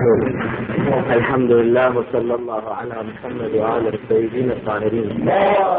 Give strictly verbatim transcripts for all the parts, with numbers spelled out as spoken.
الحمد لله وصلى الله على محمد وعلى السيدين الطاهرين.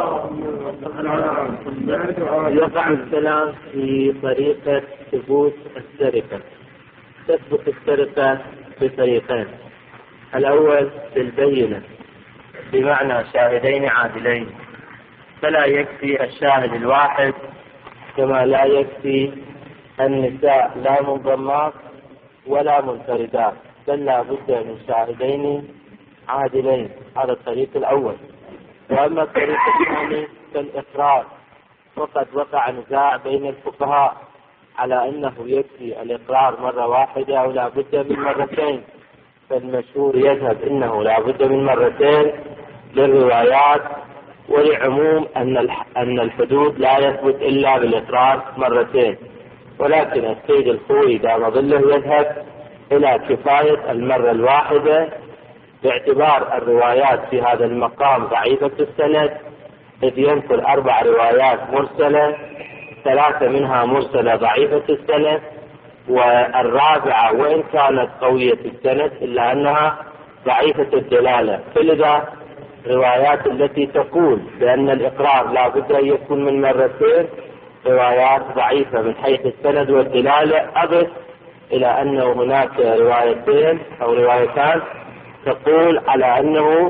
يقع الكلام في طريقة ثبوت السرقة. تثبت السرقة بطريقين: الأول بالبينة بمعنى شاهدين عادلين، فلا يكفي الشاهد الواحد كما لا يكفي النساء لا منضمات ولا منفردات، بل لا بد من شاهدين عادلين. هذا الطريق الأول. وأما الطريق الثاني كالإقرار، وقد وقع نزاع بين الفقهاء على أنه يكفي الإقرار مرة واحدة أو لا بد من مرتين، فالمشهور يذهب إنه لا بد من مرتين للروايات، ولعموم أن أن الحدود لا يثبت إلا بالإقرار مرتين. ولكن السيد الخوي دام ظله يذهب إلى كفاية المرة الواحدة، باعتبار الروايات في هذا المقام ضعيفة السند، إذ ينقل أربع روايات مرسلة، ثلاثة منها مرسلة ضعيفة السند، والرابعة وإن كانت قوية السند إلا أنها ضعيفة الدلالة. فلذا روايات التي تقول بأن الإقرار لا بد أن يكون من مرتين روايات ضعيفة من حيث السند والدلالة، أضف إلى أنه هناك روايتين أو روايتان تقول على أنه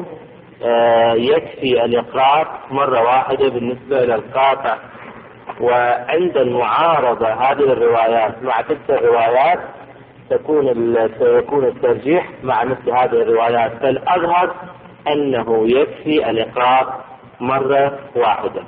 يكفي الإقرار مرة واحدة بالنسبة إلى القاطع. وعند المعارضة هذه الروايات مع تلك الروايات تكون سيكون الترجيح مع مثل هذه الروايات، فالأظهر أنه يكفي الإقرار مرة واحدة.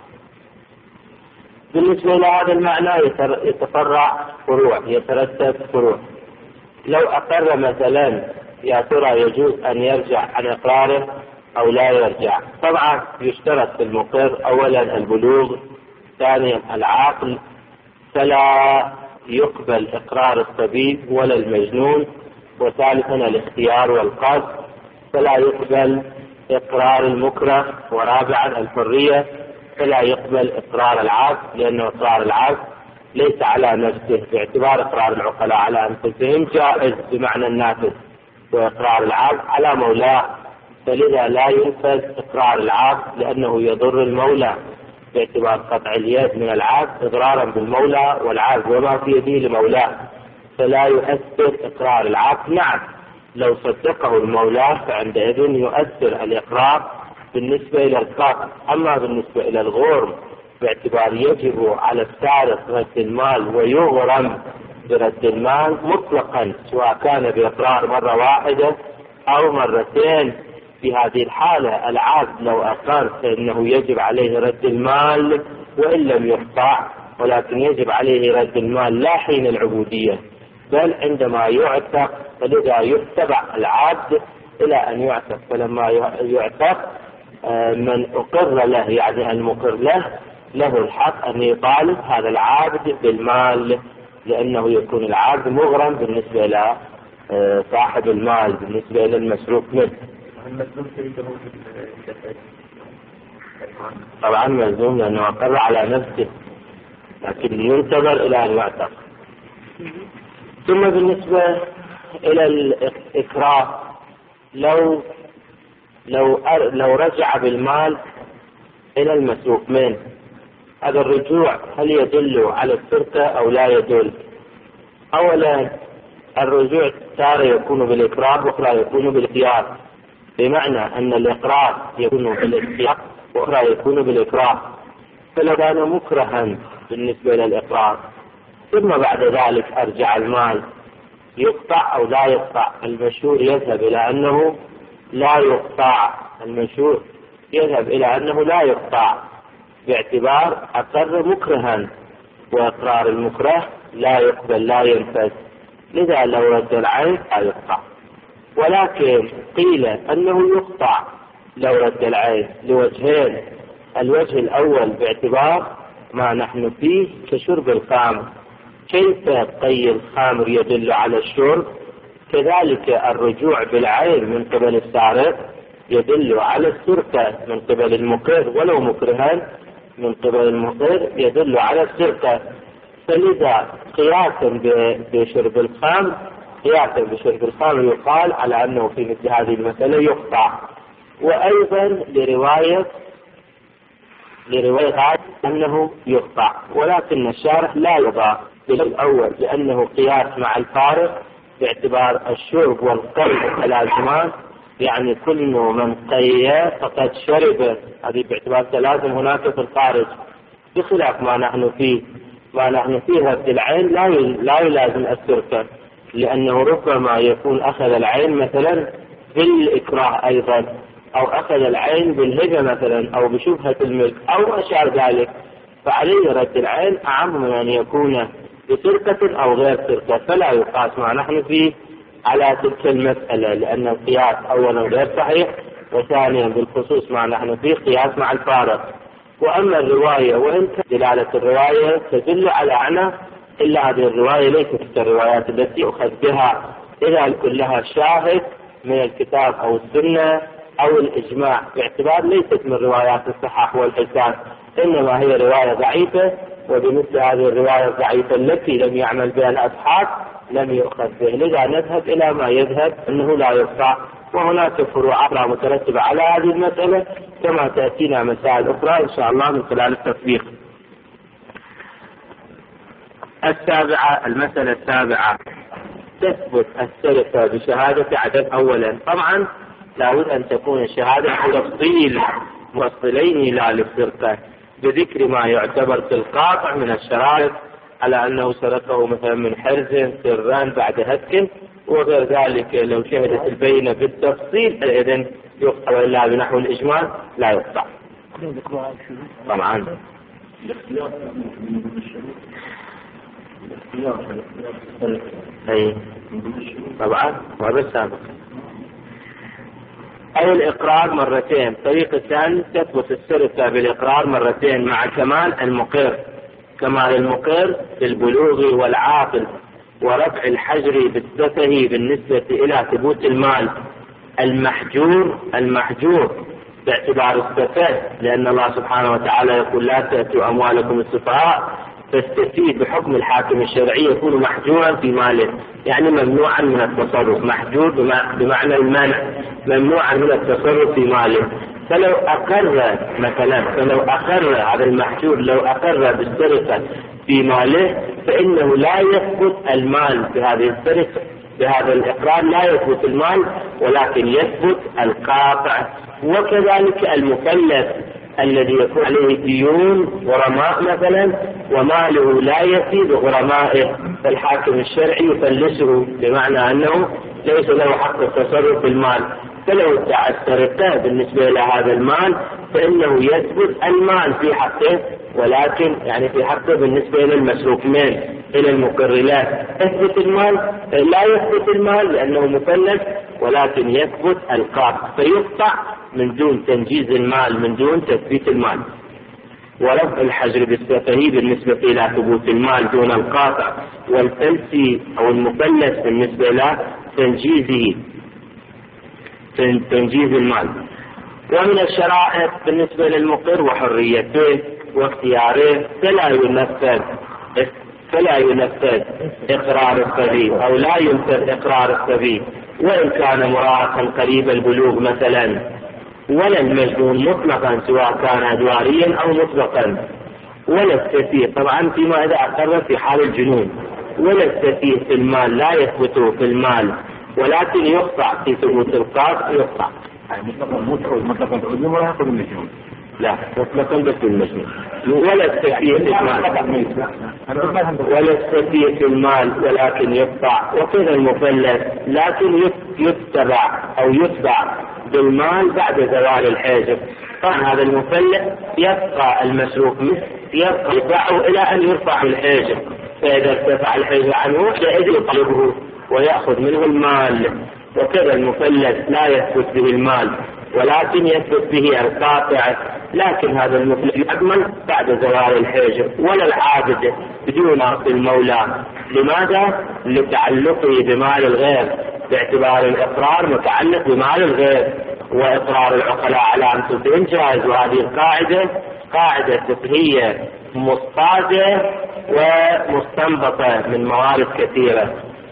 بالنسبة إلى هذا المعنى يتفرع فروع، يترتب فروع. لو أقر مثلا يا ترى يجوز أن يرجع عن إقراره أو لا يرجع؟ طبعا يشترط في المقر أولا البلوغ، ثانيا العقل، فلا يقبل إقرار الصبي ولا المجنون، وثالثا الاختيار والقصد، فلا يقبل إقرار المكره، ورابعا الحرية، فلا يقبل إقرار العبد لأنه إقرار العبد ليس على نفسه، باعتبار إقرار العقلاء على أنفسهم جائز بمعنى النافذ، وإقرار العبد على مولاه، فلذا لا ينفذ إقرار العبد لأنه يضر المولى، باعتبار قطع اليد من العبد إضرارا بالمولى، والعبد وما في يده لمولاه، فلا يؤثر إقرار العبد. نعم لو صدقه المولى فعندئذ يؤثر الإقرار بالنسبة إلى القاطع. أما بالنسبة إلى الغرم باعتبار يجب على السارق رد المال ويغرم برد المال مطلقا، سواء كان بإقرار مرة واحدة أو مرتين. في هذه الحالة العبد لو أقر فإنه يجب عليه رد المال وإن لم يقطع، ولكن يجب عليه رد المال لا حين العبودية بل عندما يعتق، فلذا يتبع العبد إلى أن يعتق. فلما يعتق من أقر له يعني المقر له له الحق أن يطالب هذا العبد بالمال، لأنه يكون العبد مغرم بالنسبة إلى صاحب المال بالنسبة إلى المسروق منه. طبعا ملزوم لأنه أقر على نفسه، لكن ينتظر إلى أن يعتق. ثم بالنسبة إلى الإكراه، لو لو لو رجع بالمال إلى المسروق منه، هذا الرجوع هل يدل على السرقة أو لا يدل؟ أولا الرجوع تارة يكون بالإكراه وأخرى يكون بالاختيار، بمعنى أن الإقرار يكون بالاختيار وأخرى يكون بالإكراه. فلو كان مكرها بالنسبة إلى الإقرار ثم بعد ذلك أرجع المال، يقطع أو لا يقطع؟ المشهور يذهب إلى أنه لا يقطع، المشهور يذهب إلى أنه لا يقطع باعتبار أقر مكرها، وإقرار المكره لا يقبل لا ينفذ، لذا لو رد العين لا يقطع. ولكن قيل أنه يقطع لو رد العين لوجهين: الوجه الأول باعتبار ما نحن فيه كشرب الخمر، كيف طي الخمر يدل على الشرب، كذلك الرجوع بالعين من قبل السارق يدل على السرقة من قبل المقر، ولو مكرها من قبل المقر يدل على السرقة. فلذا قياسا بشرب الخمر قياسا بشرب الخمر يقال على أنه في مثل هذه المسألة يقطع. وأيضا لرواية لرواية هذا أنه يقطع، ولكن الشارح لا يضع بالأول لأنه قياس مع الفارق باعتبار الشرب والقلب متلازمان، يعني كل من قي فقد شرب، هذه باعتبار تلازم هناك في الخارج، بخلاف ما نحن فيه. ما نحن فيه هذه العين لا لا يلازم السرقة، لأنه ربما يكون أخذ العين مثلا بالإكراه أيضا، أو أخذ العين بالهبة مثلا، أو بشبهة الملك أو ما شابه ذلك، فعليه رد العين أعم من أن يكون بسرقة أو غير سرقة، فلا يقاس ما نحن فيه على تلك المسألة، لأن القياس أولا غير صحيح، وثانيا بالخصوص ما نحن فيه قياس مع الفارق. وأما الرواية وإن كانت دلالة الرواية تدل على أعنى، إلا هذه الرواية ليست الروايات التي أخذ بها إذا كلها شاهد من الكتاب أو السنة أو الإجماع، باعتبار ليست من روايات الصحاح والحسان، إنما هي رواية ضعيفة، وبمثل هذه الرواية الضعيفة التي لم يعمل بها الأصحاب لم يؤخذ به. لذا نذهب إلى ما يذهب أنه لا يقطع، وهناك فروع أخرى مترتبة على هذه المسألة كما تأتينا مسائل أخرى إن شاء الله من خلال التطبيق. السابعة، المسألة السابعة، تثبت السرقة بشهادة عدد. أولا طبعا لابد أن تكون الشهادة تفصيل مفصلين لا للسرقة، بذكر ما يعتبر في القاطع من الشرائط على أنه سرقه مثلا من حرز سرا بعد هتك وغير ذلك. لو شهدت البينة بالتفصيل إذن يقطع، وإلا بنحو الإجمال لا يقطع. طبعا أي طبعا وهذا السابق. أو الإقرار مرتين. طريقة الثانية تثبت السرقة بالإقرار مرتين مع كمال المقر، كمال المقر بالبلوغ والعاقل، ورفع الحجر بالسفه بالنسبة إلى ثبوت المال. المحجور المحجور باعتبار السفه، لأن الله سبحانه وتعالى يقول لا تأتوا أموالكم السفهاء، فاستفيد بحكم الحاكم الشرعي يكون محجورا في ماله، يعني ممنوعا من التصرف. محجور بمعنى المنع، ممنوعا من التصرف في ماله. فلو أقر مثلا فلو أقر هذا المحجور لو أقر بالسرقة في ماله فإنه لا يثبت المال بهذه السرقة، بهذا الإقرار لا يثبت المال، ولكن يثبت القاطع. وكذلك المكلف الذي يكون عليه ديون غرماء مثلا وماله لا يفي بغرمائه، فالحاكم الشرعي يفلسه، بمعنى أنه ليس له حق التصرف في المال. فلو ادعى السرقة بالنسبة إلى هذا المال فإنه يثبت المال في حقه، ولكن يعني في حقه بالنسبة إلى المسروقين إلى المقرلات يثبت المال، لا يثبت المال لأنه مفلس، ولكن يثبت القاطع، فيقطع من دون تنجيز المال، من دون تثبيت المال. ورفع الحجر بالسفه بالنسبة إلى ثبوت المال دون القاطع، والفلسي أو المفلس بالنسبة إلى تنجيزه تنجيز المال. ومن الشرائط بالنسبة للمقر وحريته واختياره فلا ينفذ فلا ينفذ إقرار الصبي، أو لا ينفذ إقرار الصبي وإن كان مراهقا قريب البلوغ مثلا، ولا المجنون مطلقا سواء كان أدواريا أو مطلقا، ولا السفيه طبعا فيما إذا أقر في حال الجنون، ولا السفيه في المال لا يثبت في المال، ولكن يقطع في ثبوت القاطع يقطع. مطلقا مطلقا العلم ولا يأخذ المجنون، لا مطلقا بس المجنون. ولا السفيه في المال ولا السفيه في المال ولكن يقطع. وكذا المفلس لكن يتبع أو يتبع بالمال بعد زوال الحاجب. طبعا هذا المفلس يبقى المسروق يبقى يدفعه إلى أن يرفع الحاجب، فإذا ارتفع الحاجب عنه فإذا يطلبه ويأخذ منه المال. وكذا المفلس لا يثبت به المال ولكن يثبت به القاطع، لكن هذا المفلس يكمل بعد زوال الحاجب. ولا العابد بدون عقد المولى. لماذا؟ لتعلقه بمال الغير، باعتبار الإقرار متعلق بمال الغير، وإقرار العقلاء على أنفسهم جائز. وهذه القاعدة قاعدة فقهية مصطادة ومستنبطة من موارد كثيرة.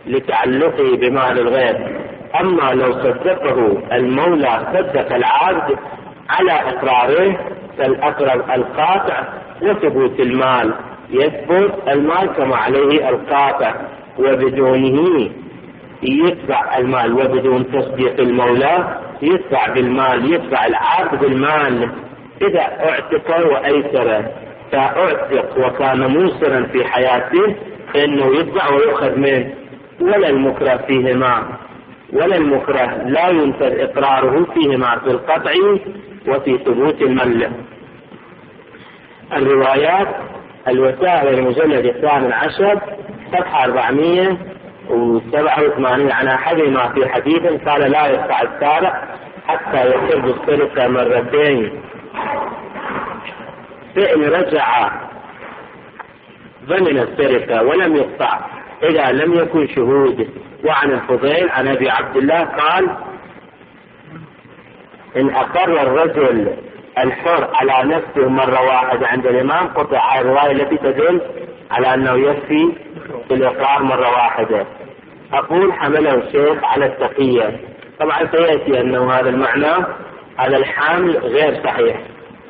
لتعلقه بمال الغير. أما لو صدقه المولى صدق العبد على إقراره فالأقرب القاطع وثبوت المال، يثبت المال كما عليه القاطع، وبدونه يتبع المال، وبدون تصديق المولى يتبع بالمال، يتبع العبد بالمال. إذا اعتق وأيسر، فاعتق وكان موسرا في حياته فإنه يتبع ويؤخذ منه، ولا المكره فيهما، ولا المكره لا ينفذ إقراره فيهما في القطع وفي ثبوت المل. الروايات الوسائل المجلد الثامن عشر صفحة أربعمائة وسبعة وثمانين عن أحدهما في حديث قال لا يقطع السارق حتى يصير بالسرقة مرتين، فإن رجع ضمن السرقة ولم يقطع إذا لم يكن شهود. وعن الفضيل عن أبي عبد الله قال إن أقر الرجل الحر على نفسه مرة واحدة عند الإمام قطع. الرواية التي تدل على أنه يكفي بالإقرار مرة واحدة. أقول حمله الشيخ على التقية. طبعا سيأتي أنه هذا المعنى هذا الحمل غير صحيح.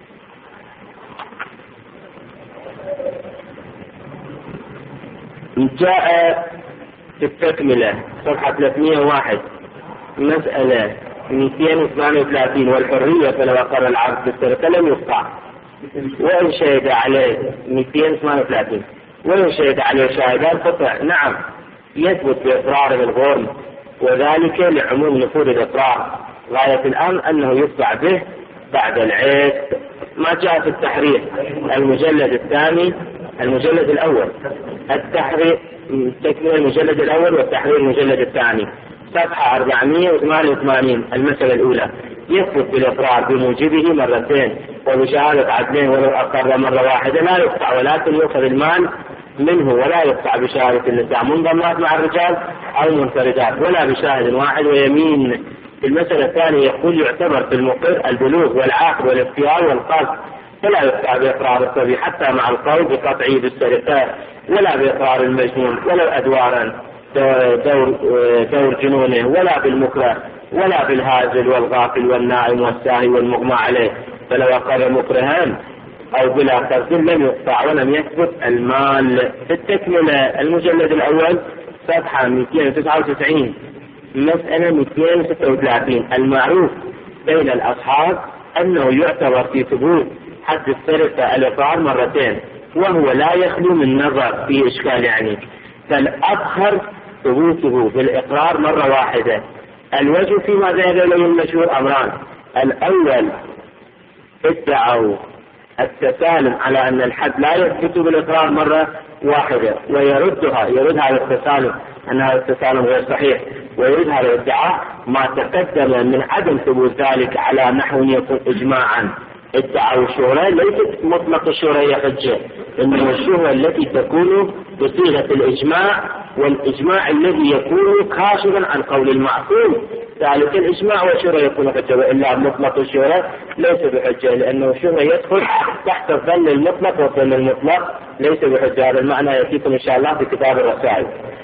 جاء في التكملة صفحة ثلاثمائة وواحد مسألة مئتين وثمانية وثلاثين والحرية فلو أقر العبد بالسرقة لم يقطع، وإن شهد عليه مئتين وثمانية وثلاثين وإن شهد عليه شاهدان قطع. نعم يثبت بإقراره الغرم، وذلك لعموم نفوذ الإقرار. غاية الأمر أنه يتبع به بعد العيد. ما جاء في التحرير المجلد الثاني المجلد الأول، التحرير تكمل المجلد الأول والتحرير المجلد الثاني صفحة أربعمائة وثمانية وثمانين المسألة الأولى يثبت بالإقرار بموجبه مرتين وبشهادة عدلين ولو أقر مرة واحدة لا يقطع، ولكن يؤخذ المال منه ولا يقطع بشهادة النساء منضمات مع الرجال أو منفردات ولا بشاهد واحد ويمين. في المسألة الثانية يقول يعتبر في المقر البلوغ والعقل والاختيار والقصد، فلا يقطع بإقرار الصبي حتى مع القول بقطعه بالسرقة، ولا بإقرار المجنون ولو أدوارا دور, دور جنونه، ولا بالمكره ولا بالهازل والغافل والنائم والساهي والمغمى عليه. فلو أقر مكرهان أو بلا قصد لم يقطع ولم يثبت المال. في التكملة المجلد الأول صفحة مئتين وتسعة وتسعين مسألة مئتين وستة وثلاثين المعروف بين الأصحاب أنه يعتبر في ثبوت حد السرقة الإقرار مرتين، وهو لا يخلو من نظر في إشكال. يعني فالأظهر ثبوته بالإقرار مرة واحدة. الوجه فيما ذهب إليه المشهور أمران: الأول ادعوا التسالم على أن الحد لا يثبت بالإقرار مرة واحدة ويردها يرد هذا التسالم أن هذا التسالم غير صحيح، ويرد هذا الادعاء ما تقدم من عدم ثبوت ذلك على نحو يكون إجماعا. ادعوا الشهرة ليست مطلق الشهرة هي حجة، إنما الشهرة التي تكون بصيغة الإجماع، والإجماع الذي يكون كاشفا عن قول المعصوم. ذلك الإجماع والشهرة يكون حجة، وإلا مطلق الشهرة ليس بحجة، لأنه الشهرة يدخل تحت الظن المطلق، والظن المطلق ليس بحجة. هذا المعنى يأتيكم إن شاء الله في كتاب الرسائل.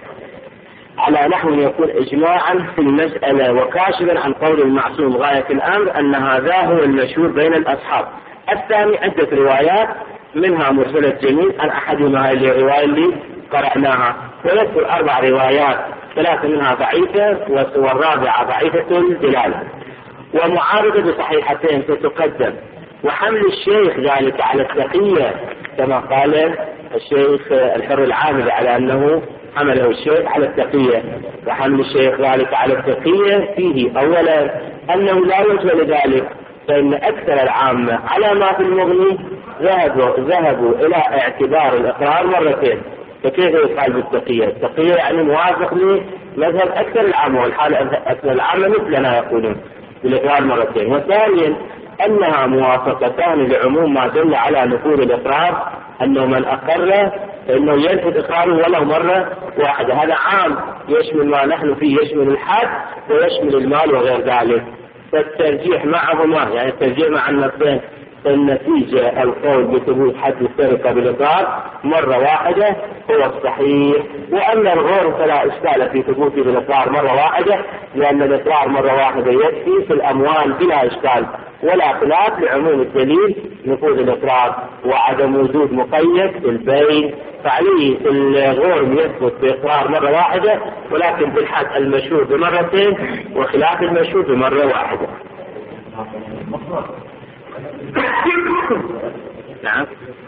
على نحو يكون إجماعا في المسألة وكاشفا عن قول المعصوم. غاية الأمر أن هذا هو المشهور بين الأصحاب. الثاني عدة روايات منها مرسلة جميل عن أحدهما هذه الرواية اللي قرأناها، ويذكر أربع روايات ثلاثة منها ضعيفة والرابعة ضعيفة الدلالة ومعارضة بصحيحتين ستقدم. وحمل الشيخ ذلك على التقية كما قال الشيخ الحر العامل على أنه حمله الشيخ على التقية، وحمل الشيخ ذلك على التقية فيه أولا أنه لا وجه لذلك، فإن أكثر العامة على ما في المغني ذهبوا, ذهبوا إلى اعتبار الإقرار مرتين. فكيف يقال بالتقية؟ التقية يعني موافق لمذهب أكثر العامة، والحال أكثر العامة مثلنا يقولون بالإقرار مرتين. وثانيا أنها موافقتان لعموم ما دل على نفوذ الإقرار، أنه من أقر فإنه ينفذ إقراره ولو مرة واحدة. هذا عام يشمل ما نحن فيه، يشمل الحد ويشمل المال وغير ذلك. فالترجيح معهما يعني الترجيح مع النصين النتيجة القول بثبوت حد السرقة بالإقرار مرة واحدة هو الصحيح. وأما الغور فلا إشكال في ثبوته بالإقرار مرة واحدة، لأن الإقرار مرة واحدة يكفي في الأموال بلا إشكال ولا خلاف لعموم الدليل نفوذ الإقرار وعدم وجود مقيد بالبين، فعليه الغرم يثبت بإقرار مرة واحدة، ولكن بالحد المشهور بمرتين وخلاف المشهور بمرة واحدة. نعم.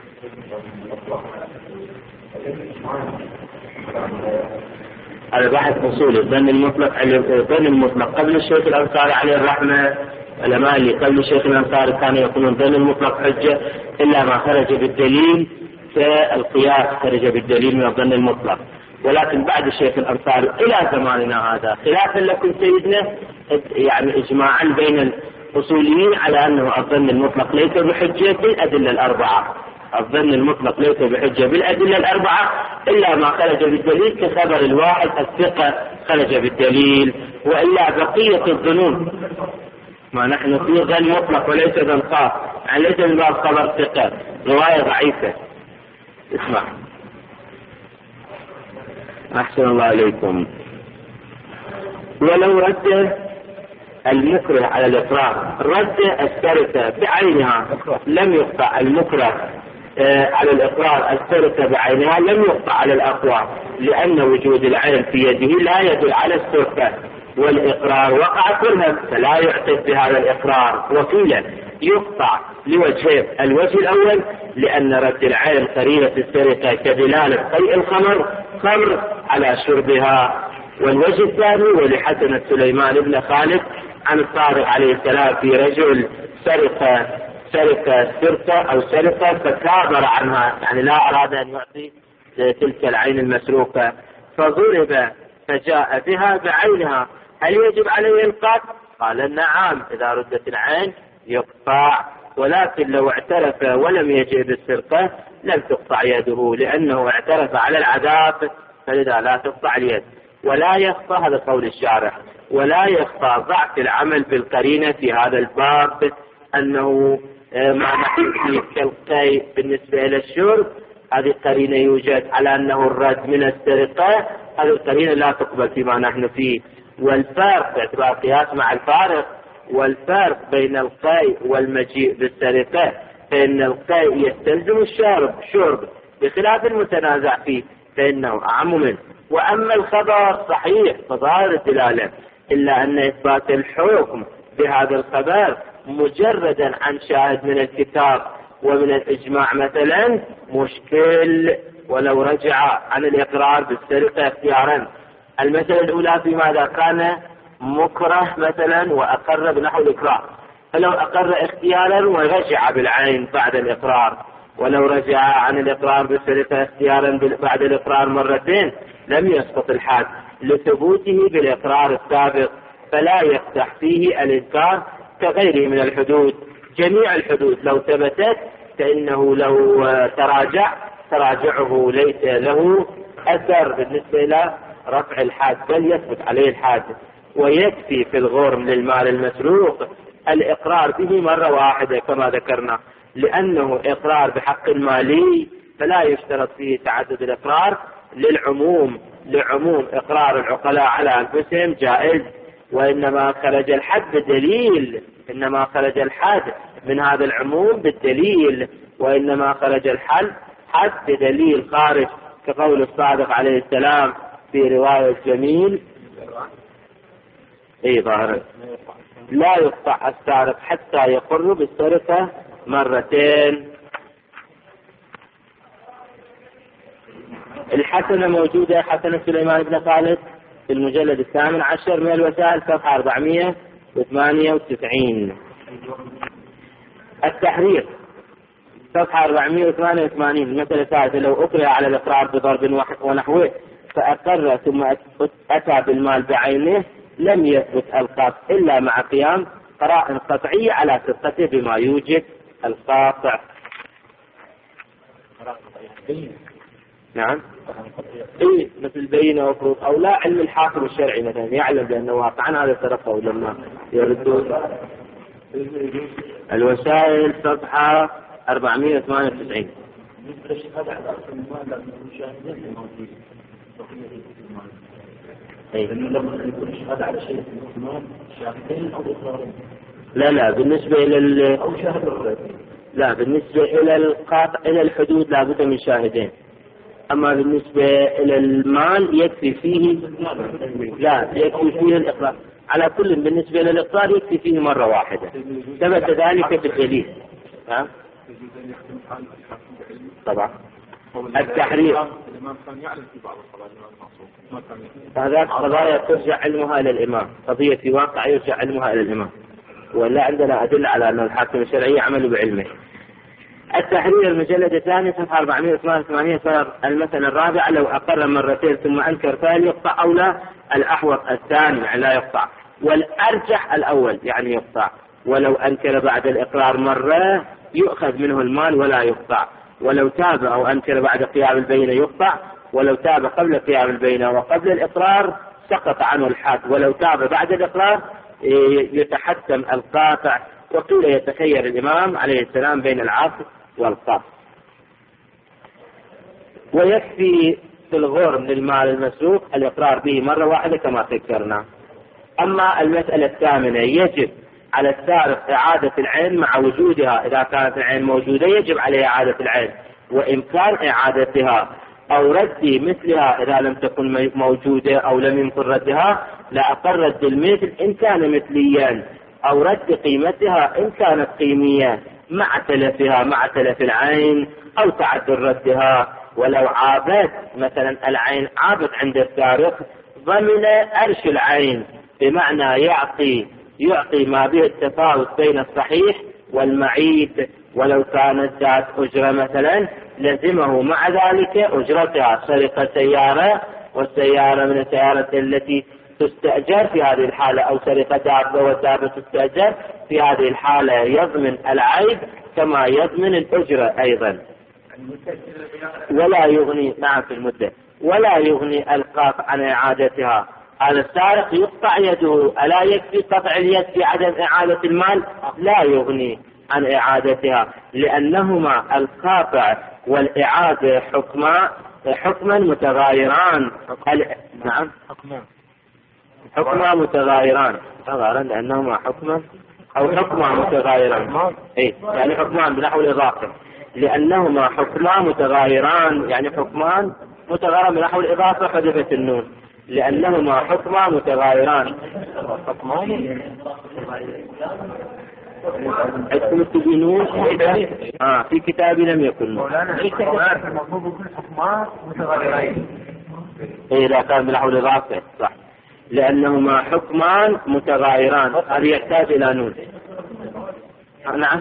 هذا بحث أصولي. الظن المطلق الظن المطلق قبل الشيخ الأنصاري عليه الرحمة، العلماء اللي قبل الشيخ الأنصاري كانوا يقولون الظن المطلق حجة إلا ما خرج بالدليل، فالقياس خرج بالدليل من الظن المطلق. ولكن بعد الشيخ الأنصاري إلى زماننا هذا خلافا لكم سيدنا يعني إجماعا بين الأصوليين على أنه الظن المطلق ليس بحجة بالأدلة الأربعة. الظن المطلق ليس بحجة بالأدلة الأربعة إلا ما خرج بالدليل، كخبر الواحد الثقة خرج بالدليل، وإلا بقية الظنون ما نحن فيه ظن مطلق وليس ظن خاص، يعني ليس من باب خبر ثقة رواية ضعيفة. اسمع، أحسن الله عليكم. ولو رد المكره على الإقرار رد السرقة بعينها لم يقطع المكره على الإقرار السرقة بعينها لم يقطع على الأقوى، لأن وجود العين في يده لا يدل على السرقة، والإقرار وقع كرها فلا يعتد بهذا الإقرار. وقيل يقطع لوجهين: الوجه الأول لأن رد العين قرينة السرقة كدلالة قيء الخمر خمر على شربها، والوجه الثاني ولحسن سليمان بن خالد عن الصادق عليه السلام في رجل سرقة سرقة سرقة أو سرقة فكابر عنها، يعني لا أراد أن يعطي تلك العين المسروقة فضرب فجاء بها بعينها، هل يجب عليه القطع؟ قال نعم، إذا ردت العين يقطع، ولكن لو اعترف ولم يجئ بالسرقة لم تقطع يده، لأنه اعترف على العذاب، فلذا لا تقطع اليد. ولا يخفى، هذا قول الشارح، ولا يخفى ضعف العمل بالقرينة في هذا الباب، أنه ما نحن فيه كالقي بالنسبة إلى الشرب، هذه القرينة يوجد على أنه الرد من السرقة، هذه القرينة لا تقبل فيما نحن فيه. والفرق باعتبار قياس مع الفارق، والفرق بين القي والمجيء بالسرقة فإن القي يستلزم الشرب شرب بخلاف المتنازع فيه فإنه أعم منه. وأما الخبر صحيح فظاهر الدلالة، إلا أن إثبات الحكم بهذا الخبر مجردا عن شاهد من الكتاب ومن الإجماع مثلا مشكل، ولو رجع عن الإقرار بالسرقة اختيارا. المسألة الأولى في ماذا كان مكره مثلا وأقر بنحو الإقرار، فلو أقر اختيارا ورجع بالعين بعد الإقرار، ولو رجع عن الإقرار بالسرقة اختيارا بعد الإقرار مرتين لم يسقط الحد لثبوته بالإقرار السابق، فلا يفتح فيه الإنكار كغيره من الحدود. جميع الحدود لو ثبتت فإنه لو تراجع تراجعه ليس له أثر بالنسبة إلى رفع الحد، بل يثبت عليه الحد. ويكفي في الغرم للمال المسروق الإقرار به مرة واحدة كما ذكرنا، لأنه إقرار بحق مالي فلا يشترط فيه تعدد الإقرار للعموم، لعموم إقرار العقلاء على أنفسهم جائز، وإنما خرج الحد بدليل، إنما خرج الحد من هذا العموم بالدليل، وإنما خرج الحد حد بدليل خارج، كقول الصادق عليه السلام في رواية جميل اي ظاهر لا يقطع السارق حتى يقر بالسرقة مرتين. الحسنة موجودة، حسنة سليمان بن خالد في المجلد الثامن عشر من الوسائل صفحة أربعمائة وثمانية وتسعين. التحرير صفحة أربعمائة وثمانية وثمانين. المسألة الثالثة: لو أكره على الإقرار بضرب ونحوه فأقر ثم أتى بالمال بعينه لم يثبت القطع إلا مع قيام قرائن قطعية على سرقته بما يوجب القاطع. نعم إيه مثل بينة وفروض أو لا، علم الحاكم الشرعي مثلا يعلم بأنه واقعا هذا سرقه لما يردون. الوسائل صفحة أربعمائة وثمانية وتسعين. لا لا بالنسبة إلى ال... لا بالنسبة إلى القاطع إلى الحدود لا بد من شاهدين. أما بالنسبة إلى المال يكفي فيه لا يكفي فيه الإقرار على كل. بالنسبة للإقرار يكفي فيه مرة واحدة ثبت ذلك بالدليل. ها؟ طبعا التحرير هذا قضايا ترجع علمها إلى الإمام، قضية في واقع يرجع علمها إلى الإمام، ولا عندنا أدلة على أن الحاكم الشرعي يعمل بعلمه. التحرير المجلد الثاني صفحة أربعمائة وثمانية وثمانين صار المثل الرابع لو أقر مرتين ثم أنكر فهل يقطع أو لا؟ الأحوط الثاني يعني لا يقطع، والأرجح الأول يعني يقطع. ولو أنكر بعد الإقرار مرة يؤخذ منه المال ولا يقطع، ولو تاب أو أنكر بعد قيام البينة يقطع، ولو تاب قبل قيام البينة وقبل الإقرار سقط عنه الحد، ولو تاب بعد الإقرار يتحتم القاطع. وقيل يتخير الإمام عليه السلام بين العاصف والقاطع. ويكفي في الغرم للمال المسروق الإقرار به مرة واحدة كما ذكرنا. أما المسألة الثامنة يجب على السارق إعادة العين مع وجودها، إذا كانت العين موجودة يجب عليه إعادة العين، وإمكان إعادتها أو رد مثلها إذا لم تكن موجودة أو لم يمكن ردها لا أقر رد المثل إن كان مثليا، أو رد قيمتها إن كانت قيمية مع تلفها مع تلف العين أو تعذر ردها. ولو عابت مثلا العين عابت عند السارق ضمن أرش العين، بمعنى يعطي يعطي ما به التفاوت بين الصحيح والمعيب. ولو كانت ذات أجرة مثلا لزمه مع ذلك أجرتها. سرقة سيارة والسيارة من السيارات التي تستأجر في هذه الحالة، أو سرقة دابة والدابة تستأجر في هذه الحالة يضمن العيب كما يضمن الأجرة أيضا. ولا يغني نعم في المدة ولا يغني القاطع عن إعادتها. هذا السارق يقطع يده، ألا يكفي قطع اليد في عدم إعادة المال؟ لا يغني عن إعادتها، لأنهما القاطع والإعادة حكما حكما متغايران. نعم حكما متغايران تغايرا لأنهما حكما أو حكما متغايران. إيه يعني حكمان بنحو الإضافة، لأنهما حكما متغايران يعني حكمان متغايران بنحو الإضافة حذفت النون، لأنهما حكما متغايران. عندكم تبينون آه في كتابي لم يكن إيه لا كان بنحو الإضافة صح، لأنهما حكمان متغايران هذا يحتاج إلى نون. نعم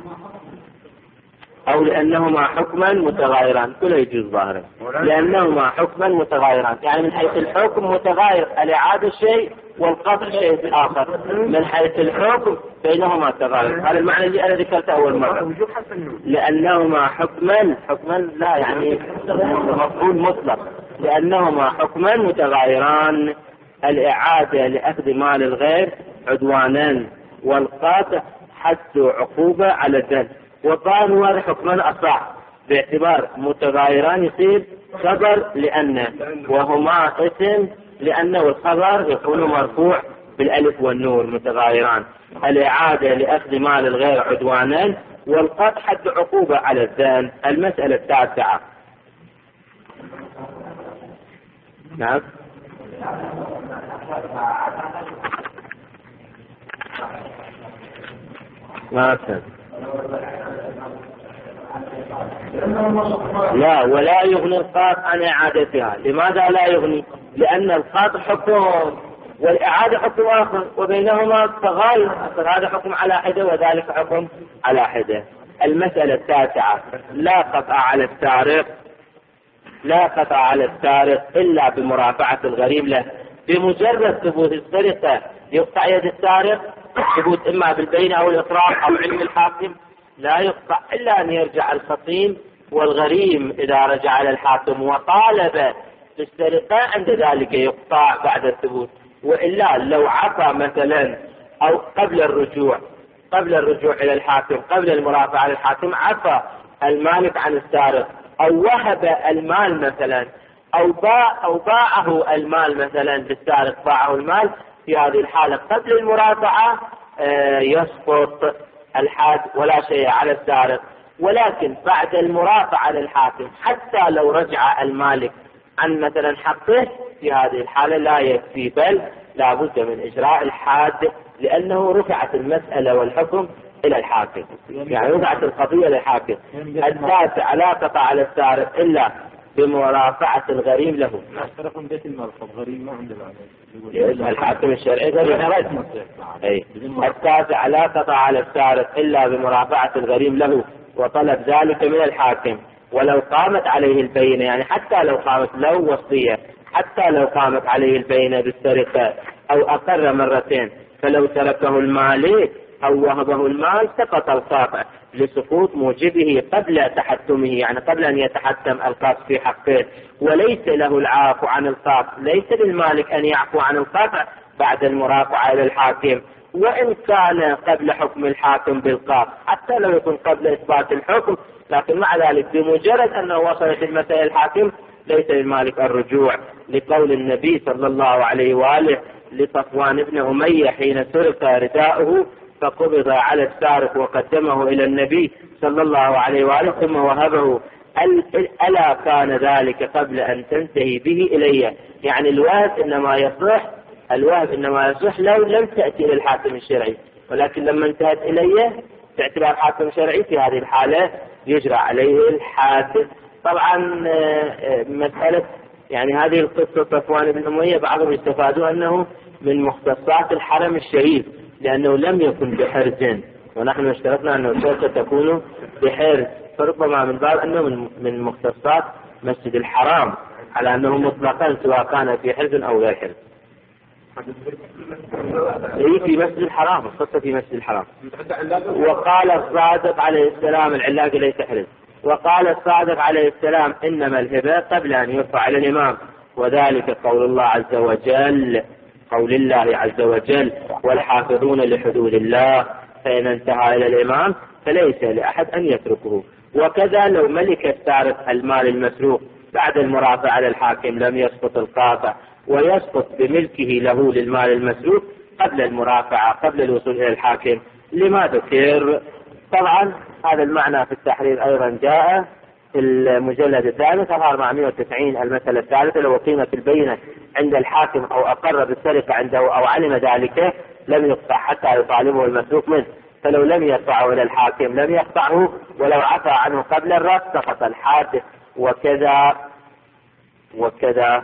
أو لأنهما حكما متغايران كله يجوز ظاهرا، لأنهما حكما متغايران يعني من حيث الحكم متغاير، الإعادة شيء والقطع شيء آخر، من حيث الحكم بينهما تغاير. هذا المعنى اللي أنا ذكرته أول مرة، لأنهما حكما حكما لا يعني مفعول مطلق، لأنهما حكما متغايران. الإعادة لأخذ مال الغير عدوانا، والقاطع حد عقوبة على الذنب. وقالوا هذا حكما أصح باعتبار متغايران يصير خبر لأن، وهما اسم لأن، والخبر يكون مرفوع بالألف والنور متغايران. الإعادة لأخذ مال الغير عدوانا، والقطع حد عقوبة على الذنب. المسألة التاسعة نعم ما أكثر. لا ولا يغني القاطع عن إعادتها. لماذا لا يغني؟ لأن القاطع حكم والإعادة حكم آخر وبينهما تغاير، هذا حكم على حدة وذلك حكم على حدة. المسألة التاسعة لا قطع على السارق لا قطع على السارق إلا بمرافعة الغريب له. بمجرد ثبوت السرقة يقطع يد السارق، ثبوت إما بالبينة أو الإقرار أو علم الحاكم، لا يقطع إلا أن يرجع الخصيم والغريم إذا رجع إلى الحاكم وطالب بالسرقة عند ذلك يقطع بعد الثبوت. وإلا لو عفى مثلا أو قبل الرجوع قبل الرجوع إلى الحاكم قبل المرافعة على الحاكم عفى المالك عن السارق، أو وهب المال مثلا، أو باع أو باعه المال مثلا للسارق، باعه المال، في هذه الحالة قبل المرافعة آه يسقط الحد ولا شيء على السارق. ولكن بعد المرافعة على الحاكم حتى لو رجع المالك عن مثلا حقه، في هذه الحالة لا يكفي، بل لا بد من إجراء الحاد، لأنه رفعت المسألة والحكم إلى الحاكم، يعني رفعت القضية للحاكم. التاسع لا تقع على السارق إلا بمرافعة الغريم له. الحاكم الشرعي أي. التاسع لا تقع على السارق إلا بمرافعة الغريم له وطلب ذلك من الحاكم، ولو قامت عليه البينة، يعني حتى لو قامت له وصية، حتى لو قامت عليه البينة بالسرقة أو أقر مرتين، فلو تركه المالك أو وهبه المال سقط القاطع لسقوط موجبه قبل تحتمه، يعني قبل أن يتحتم القاطع في حقه، وليس له العفو عن القاطع، ليس للمالك أن يعفو عن القاطع بعد المرافعة إلى الحاكم، وإن كان قبل حكم الحاكم بالقاطع، حتى لو يكون قبل إثبات الحكم، لكن مع ذلك بمجرد أنه وصلت المسألة الحاكم ليس للمالك الرجوع، لقول النبي صلى الله عليه وآله لصفوان بن أمية حين سرق رداؤه فقبض على السارق وقدمه إلى النبي صلى الله عليه وآله ثم وهبه، ألا كان ذلك قبل أن تنتهي به إلي؟ يعني الوهب إنما يصح الوهب إنما يصح لو لم تأتي إلى الحاكم الشرعي، ولكن لما انتهت إلي باعتبار حاكم شرعي، في هذه الحالة يجرى عليه الحاد. طبعا مسألة يعني هذه القصة صفوان بن أمية بعضهم يستفادوا أنه من مختصات الحرم الشريف، لأنه لم يكن بحرز، ونحن اشترطنا أنه سوف تكون بحرز، فربما من باب أنه من, من مختصات مسجد الحرام على أنه مطلقا سواء كان في حرز أو غير حرز. هي في مسجد الحرام، القصة في مسجد الحرام. وقال الصادق عليه السلام العلاق ليس حرز، وقال الصادق عليه السلام إنما الهبة قبل أن يرفع إلى الإمام، وذلك قول الله عز وجل قول الله عز وجل والحافظون لحدود الله، فإن انتهى إلى الإمام فليس لأحد أن يتركه. وكذا لو ملك السارق المال المسروق بعد المرافعة على الحاكم لم يسقط القاطع، ويسقط بملكه له للمال المسروق قبل المرافعة قبل الوصول إلى الحاكم لما ذكر. طبعا هذا المعنى في التحرير أيضا جاء في المجلد الثالث صفحة أربعمائة وتسعين المسألة الثالثة، لو قيمت البينة عند الحاكم أو أقر بالسرقة عنده أو علم ذلك لم يقطع حتى يطالبه المسروق منه، فلو لم يرفعه إلى الحاكم لم يقطعه، ولو عفى عنه قبل الرفع سقط الحادث. وكذا وكذا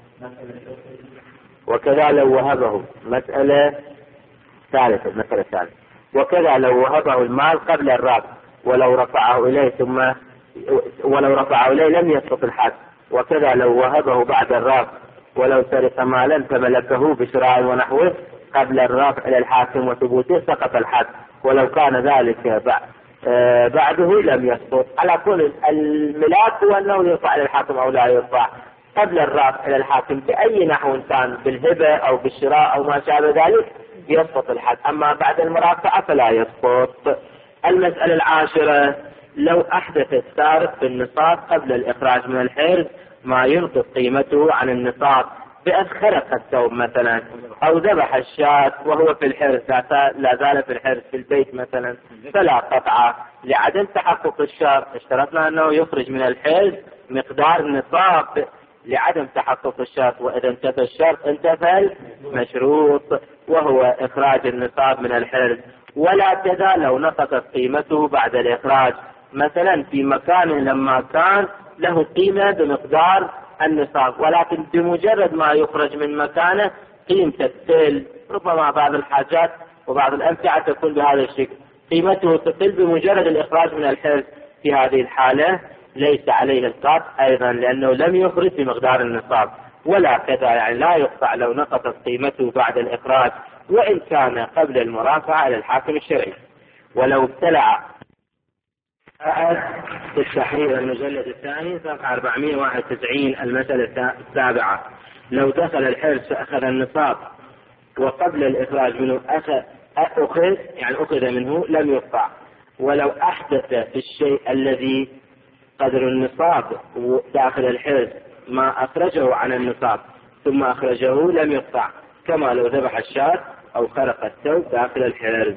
وكذا لو وهبه مسألة ثالثة المسألة الثالثة وكذا لو وهبه المال قبل الرفع ولو رفعه إليه ثم ولو رفعه إليه لم يسقط الحد. وكذا لو وهبه بعد الرفع ولو سرق مالا فملكه بشراء ونحوه قبل الرفع إلى الحاكم وثبوته سقط الحد، ولو كان ذلك بعده لم يسقط. على كل الملاك هو أنه يرفع إلى الحاكم أو لا يرفع قبل الرفع إلى الحاكم بأي نحو كان، بالهبة أو بالشراء أو ما شابه ذلك يسقط الحد، أما بعد المرافعة فلا يسقط. المسألة العاشرة لو أحدث السارق في النصاب قبل الإخراج من الحرز ما ينقص قيمته عن النصاب، بأن خرق الثوب مثلا أو ذبح الشاة وهو في الحرز لا زال في الحرز في البيت مثلا، فلا قطع لعدم تحقق الشرط. اشترطنا أنه يخرج من الحرز مقدار النصاب لعدم تحقق الشرط، وإذا انتفى الشرط انتفى المشروط وهو إخراج النصاب من الحرز. ولا كذا لو نقصت قيمته بعد الإخراج، مثلا في مكان لما كان له قيمة بمقدار النصاب، ولكن بمجرد ما يخرج من مكانه قيمته تقل، ربما بعض الحاجات وبعض الأمتعة تكون بهذا الشكل، قيمته تقل بمجرد الإخراج من الحرز، في هذه الحالة ليس عليه القطع أيضا لأنه لم يخرج بمقدار النصاب. ولا كذا يعني لا يقطع لو نقصت قيمته بعد الإخراج وإن كان قبل المرافعة على الحاكم الشرعي. ولو ابتلع في التحرير المجلد الثاني صفحة أربعمائة وواحد وتسعين المسألة السابعة لو دخل الحرز فأخذ النصاب وقبل الإخراج منه أخذ أخذ يعني أخذ منه لم يقطع. ولو أحدث في الشيء الذي قدر النصاب داخل الحرز ما أخرجه عن النصاب ثم أخرجه لم يقطع، كما لو ذبح الشاة أو خرق الثوب داخل الحرز.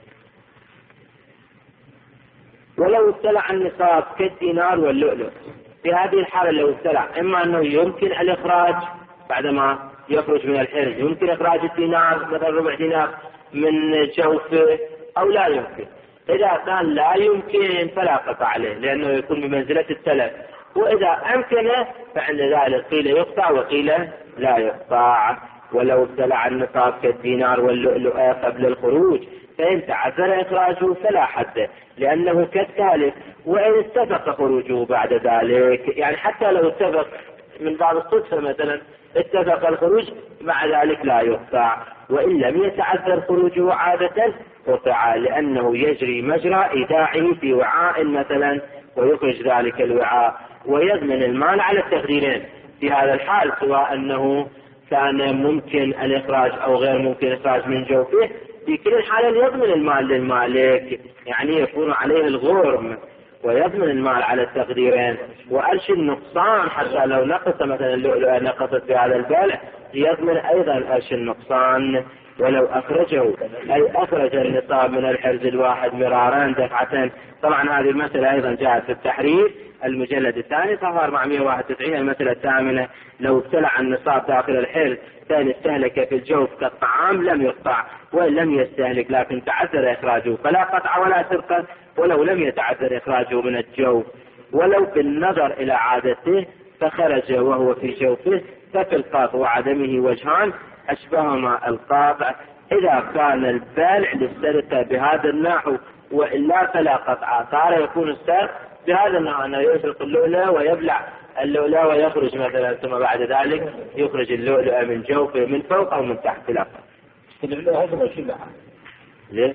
ولو ابتلع النصاب كالدينار واللؤلؤ، في هذه الحالة لو ابتلع إما أنه يمكن الإخراج بعدما يخرج من الحرز، يمكن إخراج الدينار مثلا ربع دينار من جوفه أو لا يمكن. إذا كان لا يمكن فلا قطع عليه لأنه يكون بمنزلة التلف، وإذا أمكنه فعند ذلك قيل يقطع وقيل لا يقطع. ولو ابتلع النصاب كالدينار واللؤلؤ قبل الخروج فإن تعذر إخراجه فلا حد لأنه كالتالف، وإن اتفق خروجه بعد ذلك يعني حتى لو اتفق من بعض الصدفة مثلا اتفق الخروج مع ذلك لا يقطع. وإن لم يتعذر خروجه عادة قطع لأنه يجري مجرى إيداعه في وعاء مثلا ويخرج ذلك الوعاء ويضمن المال على التقديرين في هذا الحال، سواء أنه كان ممكن الإخراج أو غير ممكن إخراج من جوفه. في كل الحال يضمن المال للمالك يعني يكون عليه الغرم ويضمن المال على التقديرين. وأرش النقصان حتى لو نقص مثلا اللؤلؤ نقصت في هذا البيع يضمن أيضا أرش النقصان. ولو أخرجه أي أخرج النصاب من الحرز الواحد مراران دفعتين. طبعا هذه المسألة أيضا جاءت في التحرير المجلد الثاني صفحة أربعمائة وواحد وتسعين المسألة الثامنة. لو ابتلع النصاب داخل الحرز ثاني استهلك في الجوف كالطعام لم يقطع، وإن لم يستهلك لكن تعذر إخراجه فلا قطع ولا سرقة، ولو لم يتعذر إخراجه من الجوف. ولو بالنظر إلى عادته فخرج وهو في جوفه ففي القاطع وعدمه وجهان أشبههما القاطع إذا كان البالع للسرقة بهذا النحو، وإلا فلا قطع. صار يكون السرق بهذا النوع أنه يسرق اللؤلؤ ويبلع اللؤلؤ ويخرج مثلا ثم بعد ذلك يخرج اللؤلؤ من جوفه من فوق أو من تحت. لا اللؤلؤ هذا ما يشبه ليش؟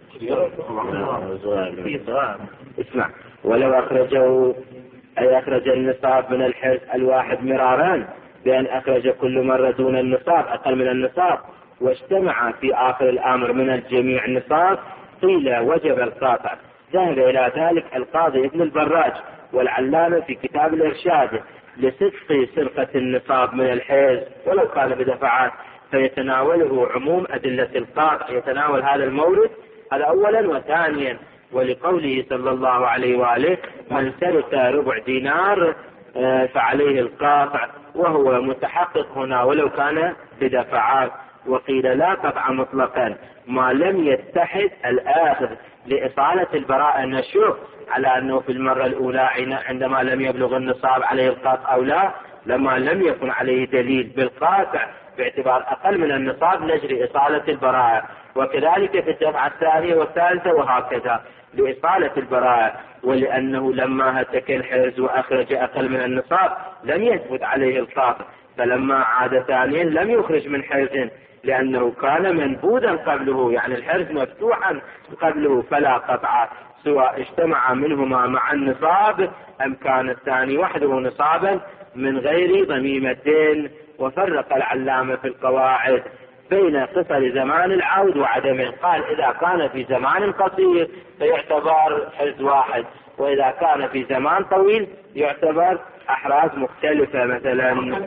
اسمع، ولو أخرجه أي أخرج النصاب من الحرز الواحد مراران بأن أخرج كل مرة دون النصاب أقل من النصاب واجتمع في آخر الأمر من الجميع النصاب قيل وجب القاطع. ذهب إلى ذلك القاضي ابن البراج والعلامة في كتاب الإرشاد لصدق سرقة النصاب من الحرز ولو كان بدفعات، فيتناوله عموم أدلة القاطع، يتناول هذا المورد هذا أولا. وثانيا ولقوله صلى الله عليه وآله من سرق ربع دينار فعليه القاطع، وهو متحقق هنا ولو كان بدفعات. وقيل لا قطع مطلقا ما لم يتحد الآخر لإصالة البراءة نشوف على أنه في المرة الأولى عندما لم يبلغ النصاب عليه القاطع أو لا، لما لم يكن عليه دليل بالقاطع باعتبار أقل من النصاب نجري إصالة البراءة. وكذلك في الدفعة الثانية والثالثة وهكذا لإصالة البراءة. ولأنه لما هتك الحرز وأخرج أقل من النصاب لم يثبت عليه القاطع، فلما عاد ثانيا لم يخرج من حرز لأنه كان منبوذا قبله يعني الحرز مفتوحا قبله فلا قطع سواء اجتمع منهما مع النصاب أم كان الثاني وحده نصابا من غير ضميمتين. وفرق العلامة في القواعد بين قصر زمان العود وعدمه، قال إذا كان في زمان قصير فيعتبر حرز واحد، وإذا كان في زمان طويل يعتبر أحراز مختلفة. مثلا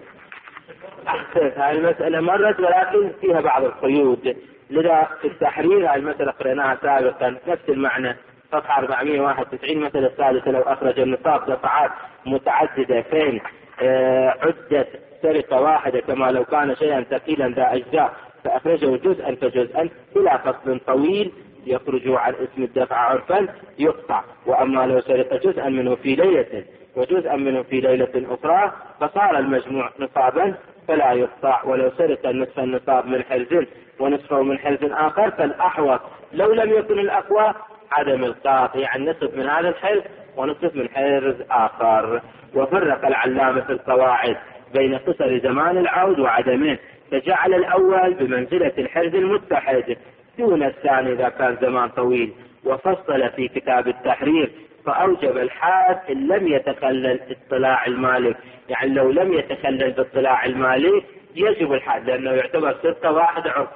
هذه المسألة مرت ولكن فيها بعض القيود، لذا في التحرير هذه المسألة قرأناها سابقا نفس المعنى صفحة أربعمائة وواحد وتسعين. مثل الثالثة لو أخرج النصاب دفعات متعددة فين عدة سرقة واحدة كما لو كان شيئا ثقيلا ذا أجزاء فأخرجه جزءا فجزءا بلا فصل طويل يخرج عن اسم الدفع عرفا يقطع. وأما لو سرق جزءا منه في ليلة وجزءا منه في ليلة أخرى فصار المجموع نصابا فلا يقطع. ولو سرق نصف النصاب من حرز ونصفه من حرز آخر فالأحوط لو لم يكن الأقوى عدم القاطع يعني نصف من هذا الحرز ونصف من حرز آخر. وفرق العلامة في القواعد بين قصر زمان العود وعدمه، فجعل الأول بمنزلة الحرز المتحد دون الثاني إذا كان زمان طويل. وفصل في كتاب التحرير فأوجب الحاد إن لم يتخلل اطلاع المالك، يعني لو لم يتخلل باطلاع المالك يجب الحاد لأنه يعتبر سرقة واحدة عرفا.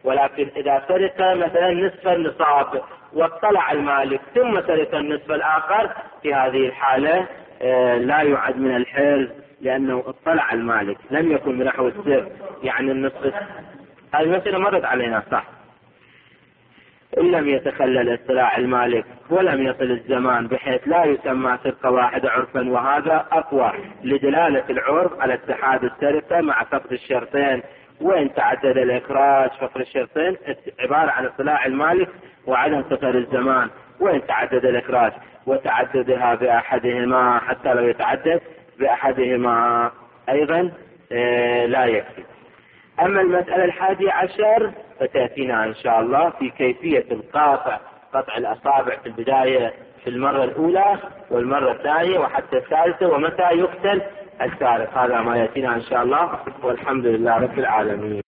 ولكن إذا سرق مثلا نصف النصاب واطلع المالك ثم سرق النصف الآخر، في هذه الحالة لا يعد من الحرز، لأنه اطلع المالك لم يكن بنحو السر، يعني النصف. هذه المسألة مرت علينا صح. إن لم يتخلل اطلاع المالك ولم يصل الزمان بحيث لا يسمى سرقة واحدة عرفا، وهذا أقوى لدلالة العرف على اتحاد السرقة مع فقد الشرطين. وإن تعدد الإخراج فقد الشرطين عبارة عن اطلاع المالك وعدم قصر الزمان، وإن تعدد الإخراج وتعددها بأحدهما حتى لو يتعدد بأحدهما أيضا لا يكفي. أما المسألة الحادية عشر فتأتينا إن شاء الله في كيفية القاطع، قطع الأصابع في البداية في المرة الأولى والمرة الثانية وحتى الثالثة، ومتى يقتل السارق. هذا ما يأتينا إن شاء الله، والحمد لله رب العالمين.